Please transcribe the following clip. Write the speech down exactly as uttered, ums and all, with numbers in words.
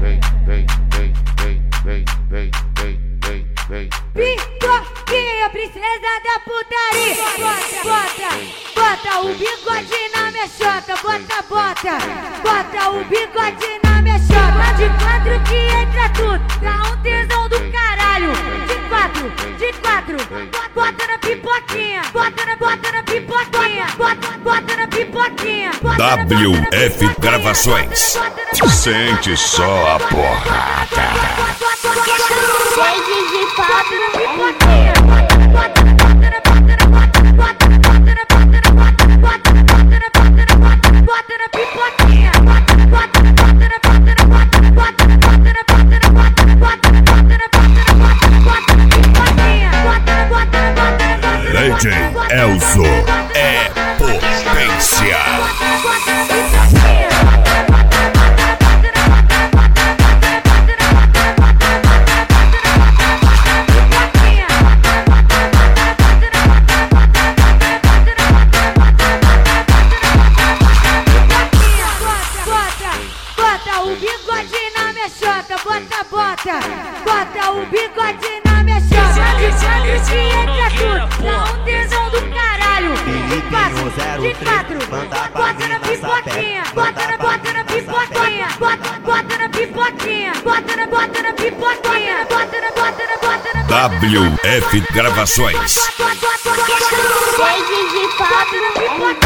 Pipoquinha, princesa da putaria. Bota, bota, bota o bigode na minha chota. Bota, bota, bota o bigode na minha chota. De quatro que entra tudo, dá um tesão do caralho. De quatro, de quatro, bota na pipoquinha. Bota na, bota na pipoquinha. Bota, bota na pipoquinha. W F Gravações. Sente só a porrada. Cheio de papo na pipoquinha. Bota na, bota na, bota na, bota na, bota na, bota na, bota na, bota na, bota na, bota na, bota na pipoquinha. Bota na, bota na, bota na, bota na, bota na, bota na, bota na, bota na, bota na, bota na, bota na, bota na pipoquinha. Bota na, bota na, bota na, bota na. D J Elzo é potência. Bota o bigode na minha chota, bota, bota, bota o bigode na minha chota. De quatro que entra tudo, dá um tesão do caralho. De quatro, de quatro, bota na pipoquinha. Bota na, bota na pipoquinha. Bota, bota na pipoquinha. Bota na, bota na pipoquinha. Bota na, bota na, bota na. W F Gravações. Cheio de papo na pipoquinha.